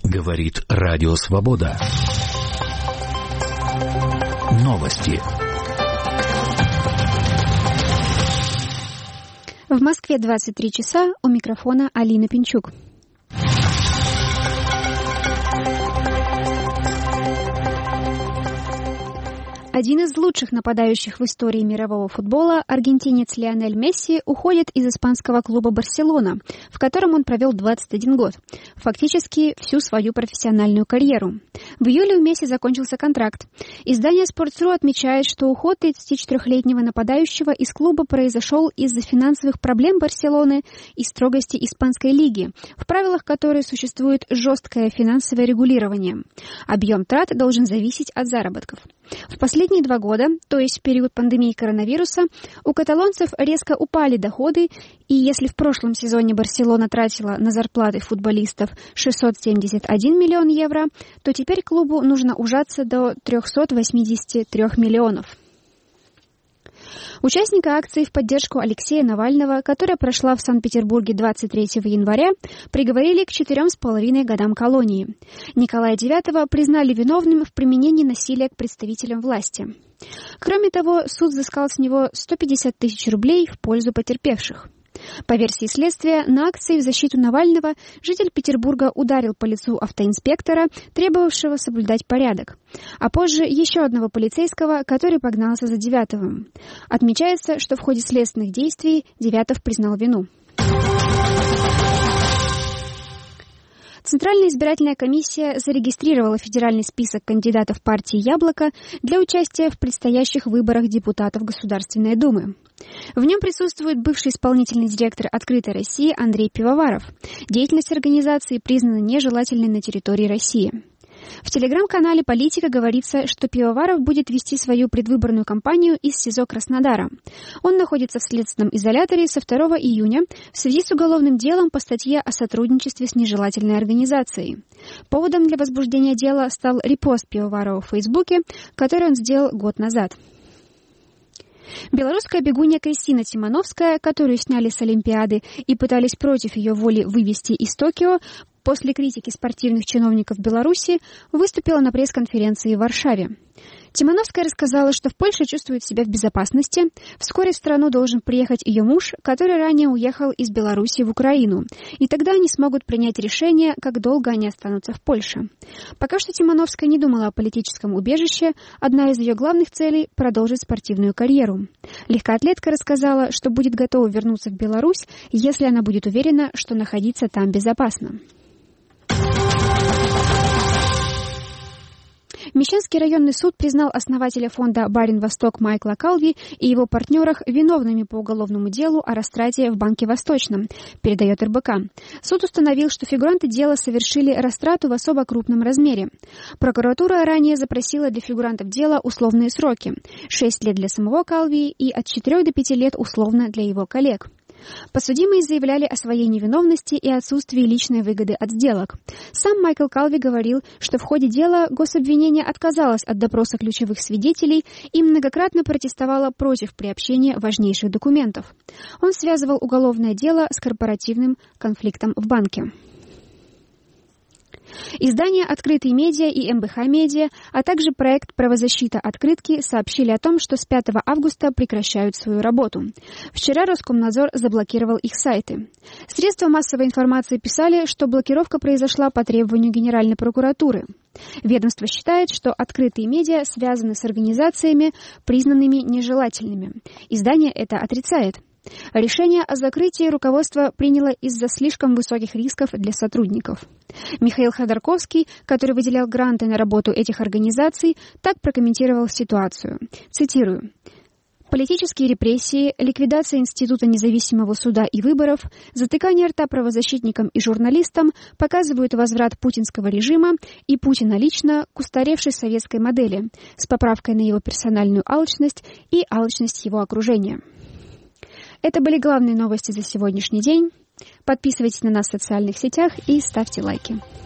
Говорит Радио Свобода. Новости. В Москве 23 часа, у микрофона Алина Пинчук. Один из лучших нападающих в истории мирового футбола, аргентинец Лионель Месси, уходит из испанского клуба «Барселона», в котором он провел 21 год, фактически всю свою профессиональную карьеру. В июле у Месси закончился контракт. Издание Sports.ru отмечает, что уход 34-летнего нападающего из клуба произошел из-за финансовых проблем Барселоны и строгости испанской лиги, в правилах которой существует жесткое финансовое регулирование. Объем трат должен зависеть от заработков. В последние 2 года, то есть в период пандемии коронавируса, у каталонцев резко упали доходы, и если в прошлом сезоне Барселона тратила на зарплаты футболистов 671 миллион евро, то теперь клубу нужно ужаться до 383 миллионов. Участника акции в поддержку Алексея Навального, которая прошла в Санкт-Петербурге 23 января, приговорили к 4,5 годам колонии. Николая IX признали виновным в применении насилия к представителям власти. Кроме того, суд взыскал с него 150 тысяч рублей в пользу потерпевших. По версии следствия, на акции в защиту Навального житель Петербурга ударил по лицу автоинспектора, требовавшего соблюдать порядок, а позже еще одного полицейского, который погнался за Девятовым. Отмечается, что в ходе следственных действий Девятов признал вину. Центральная избирательная комиссия зарегистрировала федеральный список кандидатов партии «Яблоко» для участия в предстоящих выборах депутатов Государственной Думы. В нем присутствует бывший исполнительный директор «Открытой России» Андрей Пивоваров. Деятельность организации признана нежелательной на территории России. В телеграм-канале «Политика» говорится, что Пивоваров будет вести свою предвыборную кампанию из СИЗО Краснодара. Он находится в следственном изоляторе со 2 июня в связи с уголовным делом по статье о сотрудничестве с нежелательной организацией. Поводом для возбуждения дела стал репост Пивоварова в Фейсбуке, который он сделал год назад. Белорусская бегунья Кристина Тимановская, которую сняли с Олимпиады и пытались против ее воли вывести из Токио, после критики спортивных чиновников Беларуси выступила на пресс-конференции в Варшаве. Тимановская рассказала, что в Польше чувствует себя в безопасности. Вскоре в страну должен приехать ее муж, который ранее уехал из Беларуси в Украину. И тогда они смогут принять решение, как долго они останутся в Польше. Пока что Тимановская не думала о политическом убежище. Одна из ее главных целей – продолжить спортивную карьеру. Легкоатлетка рассказала, что будет готова вернуться в Беларусь, если она будет уверена, что находиться там безопасно. Мещанский районный суд признал основателя фонда «Барин-Восток» Майкла Калви и его партнерах виновными по уголовному делу о растрате в Банке Восточном, передает РБК. Суд установил, что фигуранты дела совершили растрату в особо крупном размере. Прокуратура ранее запросила для фигурантов дела условные сроки – 6 лет для самого Калви и от 4 до 5 лет условно для его коллег. Подсудимые заявляли о своей невиновности и отсутствии личной выгоды от сделок. Сам Майкл Калви говорил, что в ходе дела гособвинение отказалось от допроса ключевых свидетелей и многократно протестовало против приобщения важнейших документов. Он связывал уголовное дело с корпоративным конфликтом в банке. Издания «Открытые медиа» и МБХ Медиа, а также проект «Правозащита открытки» сообщили о том, что с 5 августа прекращают свою работу. Вчера Роскомнадзор заблокировал их сайты. Средства массовой информации писали, что блокировка произошла по требованию Генеральной прокуратуры. Ведомство считает, что «Открытые медиа» связаны с организациями, признанными нежелательными. Издание это отрицает. Решение о закрытии руководство приняло из-за слишком высоких рисков для сотрудников. Михаил Ходорковский, который выделял гранты на работу этих организаций, так прокомментировал ситуацию. Цитирую. Политические репрессии, ликвидация Института независимого суда и выборов, затыкание рта правозащитникам и журналистам показывают возврат путинского режима и Путина лично к устаревшей советской модели с поправкой на его персональную алчность и алчность его окружения. Это были главные новости за сегодняшний день. Подписывайтесь на нас в социальных сетях и ставьте лайки.